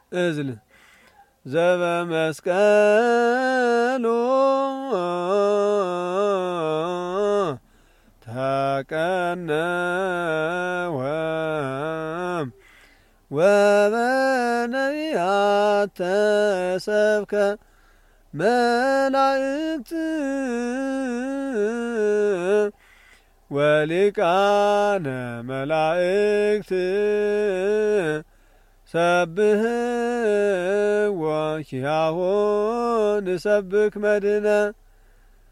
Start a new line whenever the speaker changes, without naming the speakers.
እዝል ዘበመስቀሉ ተቀነወ ወበነቢያት ተሰብከ መላእክት ወሊቃነ መላእክት ሰብህዎ ኪያሆ ንሰብክ መድኅነ